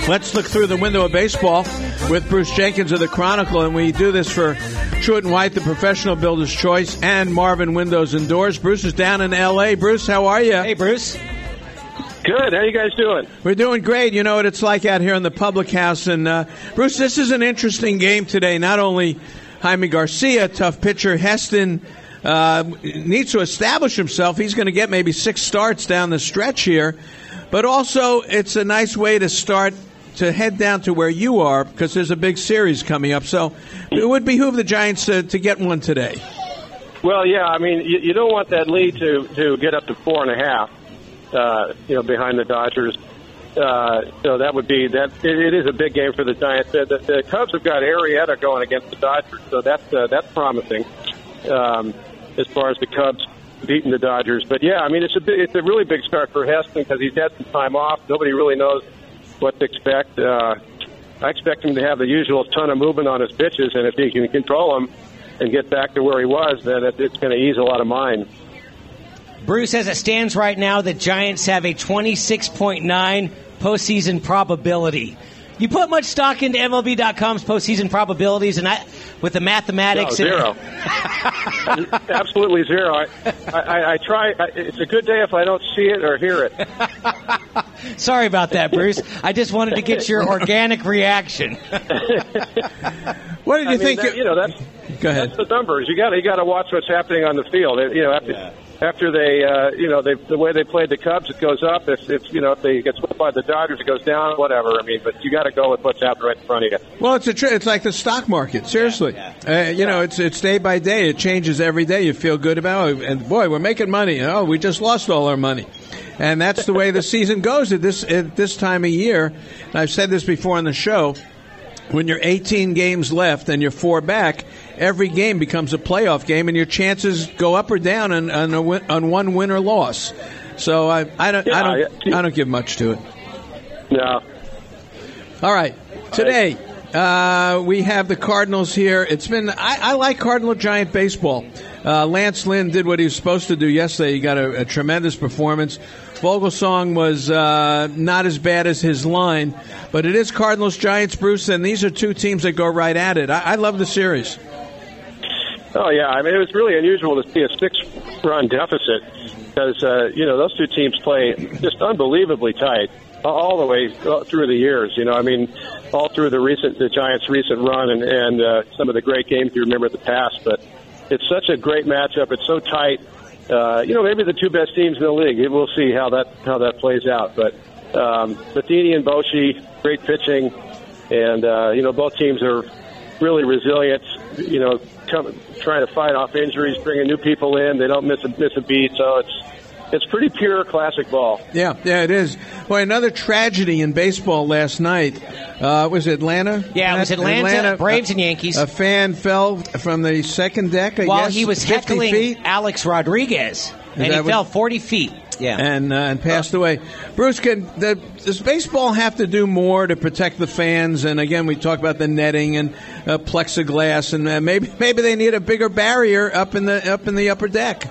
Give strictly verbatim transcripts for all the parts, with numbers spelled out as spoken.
Let's look through the window of baseball with Bruce Jenkins of the Chronicle, and we do this for Truett and White, the professional builder's choice, and Marvin Windows and Doors. Bruce is down in L A. Bruce, how are you? Hey, Bruce. Good. How you guys doing? We're doing great. You know what it's like out here in the public house. And, uh, Bruce, this is an interesting game today. Not only Jaime Garcia, tough pitcher, Heston uh, needs to establish himself. He's going to get maybe six starts down the stretch here. But also, it's a nice way to start to head down to where you are, because there's a big series coming up. So it would behoove the Giants to, to get one today. Well, yeah, I mean, you, you don't want that lead to, to get up to four and a half, uh, you know, behind the Dodgers. Uh, so that would be that. It, it is a big game for the Giants. The, the, the Cubs have got Arrieta going against the Dodgers, so that's uh, that's promising um, as far as the Cubs beating the Dodgers. But yeah, I mean, it's a big, it's a really big start for Heston because he's had some time off. Nobody really knows what to expect. Uh, I expect him to have the usual ton of movement on his pitches, and if he can control them and get back to where he was, then it, it's going to ease a lot of mind. Bruce, as it stands right now, the Giants have a twenty-six point nine postseason probability. You put much stock into M L B dot com's postseason probabilities, and I, with the mathematics, no, zero, absolutely zero. I, I, I try. I, it's a good day if I don't see it or hear it. Sorry about that, Bruce. I just wanted to get your organic reaction. What did you I mean, think? That, you know, that's Go ahead. That's the numbers. You got you got to watch what's happening on the field. You know, after yeah. after they, uh, you know, they, the way they played the Cubs, it goes up. If, if you know, if they get swept by the Dodgers, it goes down. Whatever. I mean, but you got to go with what's happening right in front of you. Well, it's a tr- it's like the stock market. Seriously, yeah, yeah. Uh, you yeah. know, it's it's day by day. It changes every day. You feel good about it, and boy, we're making money. Oh, we just lost all our money. And that's the way the season goes at this at this time of year. And I've said this before on the show. When you're eighteen games left and you're four back, every game becomes a playoff game, and your chances go up or down on on, a win, on one win or loss. So I, I don't yeah, I don't I don't give much to it. No. All right, today uh, we have the Cardinals here. It's been I, I like Cardinal Giant baseball. Uh, Lance Lynn did what he was supposed to do yesterday. He got a, a tremendous performance. Vogelsong was uh, not as bad as his line, but it is Cardinals Giants, Bruce, and these are two teams that go right at it. I, I love the series. Oh yeah, I mean it was really unusual to see a six-run deficit because uh, you know those two teams play just unbelievably tight all the way through the years. You know, I mean, all through the recent the Giants' recent run and and uh, some of the great games you remember in the past, but. It's such a great matchup. It's so tight. Uh, you know, maybe the two best teams in the league. We'll see how that how that plays out. But um, Matheny and Bochy, great pitching, and uh, you know both teams are really resilient. You know, come, trying to fight off injuries, bringing new people in. They don't miss a miss a beat. So it's it's pretty pure classic ball. Yeah, yeah, it is. Boy, another tragedy in baseball last night. Uh, was it Atlanta? Yeah, it was Atlanta, Atlanta Braves and Yankees. A fan fell from the second deck, I While guess, he was heckling feet. Alex Rodriguez, and he fell what, forty feet. Yeah, and uh, and passed away. Bruce, can the, does baseball have to do more to protect the fans? And again, we talk about the netting and uh, plexiglass, and uh, maybe maybe they need a bigger barrier up in the up in the upper deck.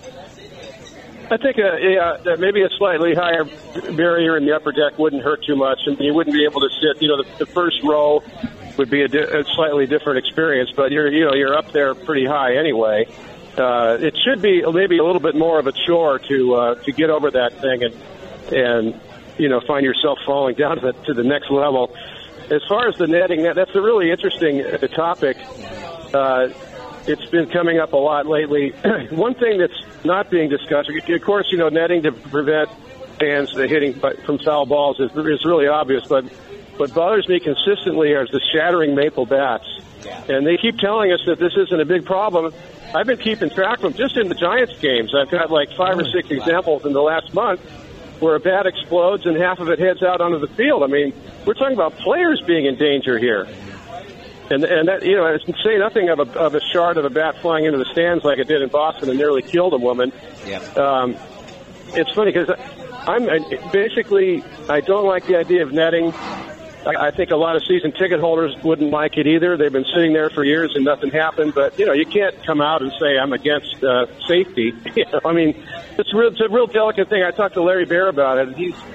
I think uh, yeah, maybe a slightly higher barrier in the upper deck wouldn't hurt too much, and you wouldn't be able to sit. You know, the, the first row would be a, di- a slightly different experience, but you're you know you're up there pretty high anyway. Uh, it should be maybe a little bit more of a chore to uh, to get over that thing and and you know find yourself falling down to the, to the next level. As far as the netting, that, that's a really interesting uh, topic. Uh, It's been coming up a lot lately. One thing that's not being discussed, of course, you know, netting to prevent fans hitting from foul balls is, is really obvious. But what bothers me consistently is the shattering maple bats. And they keep telling us that this isn't a big problem. I've been keeping track of them just in the Giants games. I've got like five or six examples in the last month where a bat explodes and half of it heads out onto the field. I mean, we're talking about players being in danger here. And and that, you know, say nothing of a of a shard of a bat flying into the stands like it did in Boston and nearly killed a woman. Yeah. Um, it's funny because I'm I, basically I don't like the idea of netting. I, I think a lot of season ticket holders wouldn't like it either. They've been sitting there for years and nothing happened. But you know, you can't come out and say I'm against uh, safety. You know, I mean, it's real, it's a real delicate thing. I talked to Larry Baer about it. He's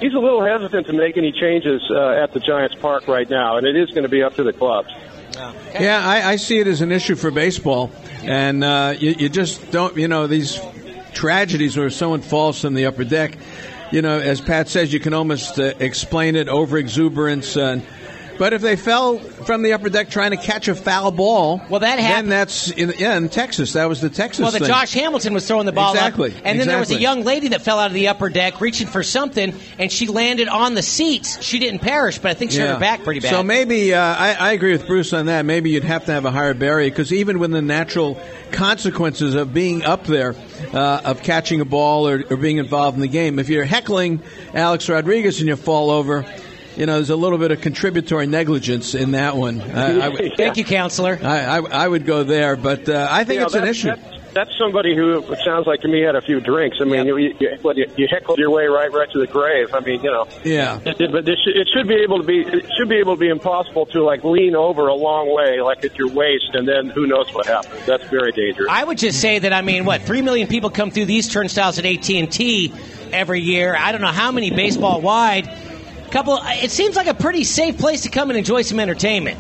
he's a little hesitant to make any changes uh, at the Giants Park right now, and it is going to be up to the clubs. Okay. Yeah, I, I see it as an issue for baseball, and uh, you, you just don't, you know, these tragedies where someone falls from the upper deck, you know, as Pat says, you can almost uh, explain it, over-exuberance, uh, but if they fell from the upper deck trying to catch a foul ball, well, that happened. Then that's in, yeah, in Texas. That was the Texas Well, the thing. Josh Hamilton was throwing the ball exactly. up, and exactly. then there was a young lady that fell out of the upper deck reaching for something, and she landed on the seats. She didn't perish, but I think she yeah. hurt her back pretty bad. So maybe, uh, I, I agree with Bruce on that. Maybe you'd have to have a higher barrier, because even with the natural consequences of being up there, uh, of catching a ball or, or being involved in the game, if you're heckling Alex Rodriguez and you fall over, you know, there's a little bit of contributory negligence in that one. I, I, yeah. Thank you, counselor. I, I, I would go there, but uh, I think you know, it's an issue. That's, that's somebody who, it sounds like to me, had a few drinks. I mean, yep. you, you, you, you heckled your way right right to the grave. I mean, you know. Yeah. It, it, but this, it should be able to be. It should be able to be impossible to like lean over a long way, like at your waist, and then who knows what happens. That's very dangerous. I would just say that I mean, what three million people come through these turnstiles at A T and T every year. I don't know how many baseball wide. Couple. It seems like a pretty safe place to come and enjoy some entertainment.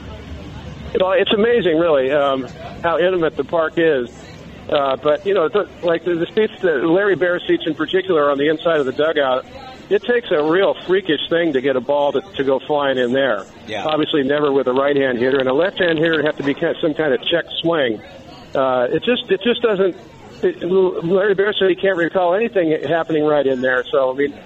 You know, it's amazing, really, um, how intimate the park is. Uh, but you know, the, like the, the seats, the Larry Bear seats in particular, on the inside of the dugout, it takes a real freakish thing to get a ball to, to go flying in there. Yeah. Obviously, never with a right-hand hitter, and a left-hand hitter would have to be kind of, some kind of check swing. Uh, it just, it just doesn't. It, Larry Bear said he can't recall anything happening right in there. So I mean.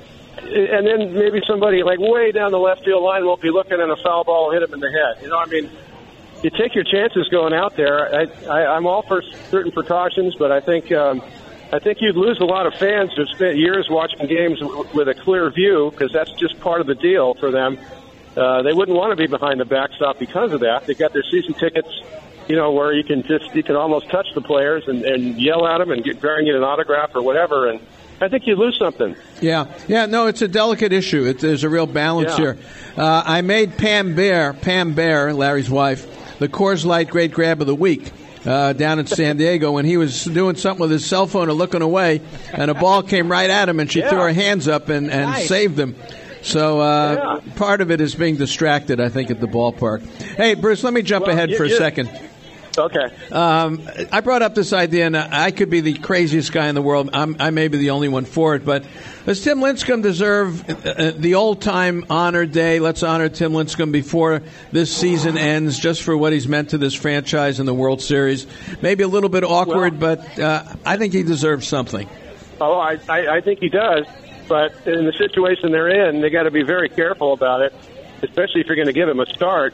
And then maybe somebody like way down the left field line won't be looking and a foul ball hit him in the head. You know, I mean, you take your chances going out there. I, I, I'm all for certain precautions, but I think um, I think you'd lose a lot of fans who've spent years watching games w- with a clear view, because that's just part of the deal for them. Uh, they wouldn't want to be behind the backstop because of that. They got their season tickets, you know, where you can just you can almost touch the players and, and yell at them and get, try and get an autograph or whatever, and I think you lose something. Yeah, yeah, no, it's a delicate issue. It, there's a real balance yeah. here. Uh, I made Pam Bear, Pam Bear, Larry's wife, the Coors Light Great Grab of the Week uh, down in San Diego when he was doing something with his cell phone or looking away, and a ball came right at him, and she yeah. threw her hands up and, and nice. saved him. So uh, yeah. part of it is being distracted, I think, at the ballpark. Hey, Bruce, let me jump well, ahead you, for a you, second. Okay. Um, I brought up this idea, and I could be the craziest guy in the world. I'm, I may be the only one for it, but does Tim Lincecum deserve uh, the old-time honor day? Let's honor Tim Lincecum before this season ends, just for what he's meant to this franchise in the World Series. Maybe a little bit awkward, well, but uh, I think he deserves something. Oh, I, I, I think he does, but in the situation they're in, they got to be very careful about it, especially if you're going to give him a start.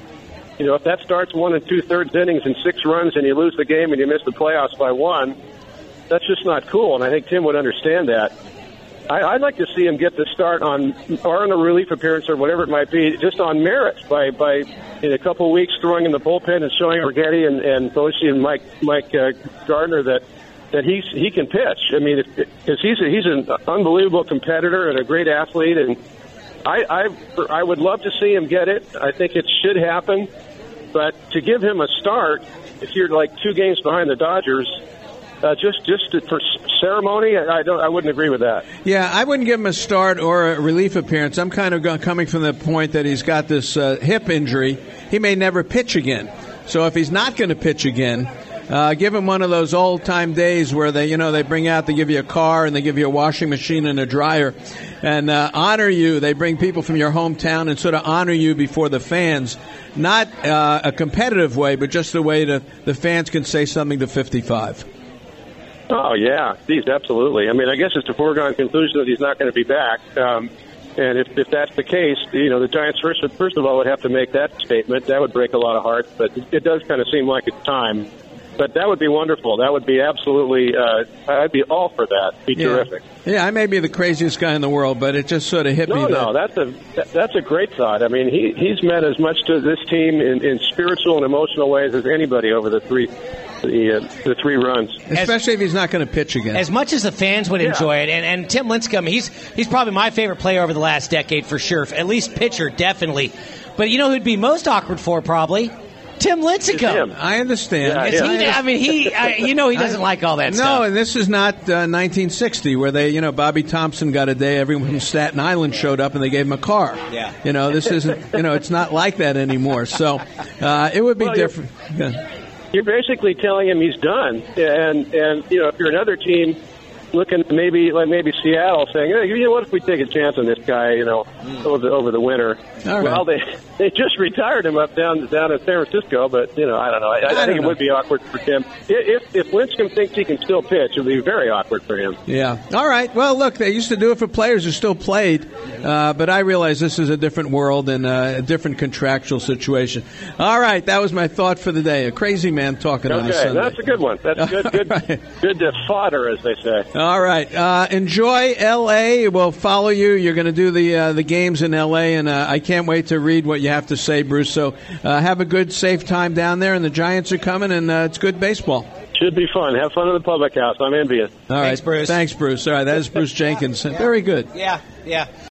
You know, if that starts one and two-thirds innings and six runs and you lose the game and you miss the playoffs by one, that's just not cool, and I think Tim would understand that. I, I'd like to see him get the start on, or on a relief appearance or whatever it might be, just on merit by, by in a couple of weeks throwing in the bullpen and showing Righetti and, and Boshi and Mike Mike uh, Gardner that that he's he can pitch. I mean, because he's a, he's an unbelievable competitor and a great athlete, and I, I I would love to see him get it. I think it should happen. But to give him a start, if you're like two games behind the Dodgers, uh, just just to, for ceremony, I don't. I wouldn't agree with that. Yeah, I wouldn't give him a start or a relief appearance. I'm kind of coming from the point that he's got this uh, hip injury. He may never pitch again. So if he's not going to pitch again, Uh, give him one of those old-time days where they, you know, they bring out, they give you a car and they give you a washing machine and a dryer and uh, honor you. They bring people from your hometown and sort of honor you before the fans. Not uh, a competitive way, but just a way to the fans can say something to fifty-five. Oh, yeah. Geez, absolutely. I mean, I guess it's a foregone conclusion that he's not going to be back. Um, and if, if that's the case, you know, the Giants, first, first of all, would have to make that statement. That would break a lot of hearts, but it does kind of seem like it's time. But that would be wonderful. That would be absolutely, uh, I'd be all for that. It'd be yeah. terrific. Yeah, I may be the craziest guy in the world, but it just sort of hit no, me. No, that. no, that's a that's a great thought. I mean, he he's meant as much to this team in, in spiritual and emotional ways as anybody over the three the uh, the three runs. Especially as, if he's not going to pitch again. As much as the fans would yeah. enjoy it, and, and Tim Lincecum, he's he's probably my favorite player over the last decade for sure. At least pitcher, definitely. But you know who'd be most awkward for, probably? Tim Lincecum. I understand. Yeah, Is yeah. he, I mean, he. I, you know, he doesn't like all that No, stuff. and this is not uh, nineteen sixty where they, you know, Bobby Thompson got a day. Everyone from Staten Island showed up and they gave him a car. Yeah. You know, this isn't. You know, it's not like that anymore. So uh, it would be Well, you're- different. Yeah. You're basically telling him he's done, and and you know if you're another team looking maybe like maybe Seattle saying, hey, you know what if we take a chance on this guy, you know, over the over the winter. All right. Well, they they just retired him up down down in San Francisco, but you know I don't know. I, I, I think don't it know. would be awkward for Tim if if Lincecum thinks he can still pitch. It would be very awkward for him. Yeah. All right. Well, look, they used to do it for players who still played, uh, but I realize this is a different world and uh, a different contractual situation. All right. That was my thought for the day. A crazy man talking on a Okay, Sunday. that's a good one. That's good, good, All right. good uh, fodder, as they say. All right. Uh, enjoy L A. We'll follow you. You're going to do the uh, the games in L A, and uh, I can't wait to read what you have to say, Bruce. So uh, have a good, safe time down there, and the Giants are coming, and uh, it's good baseball. Should be fun. Have fun in the public house. I'm envious. All right. Thanks, Bruce. Thanks, Bruce. All right. That is Bruce Jenkins. Very good. Yeah, yeah.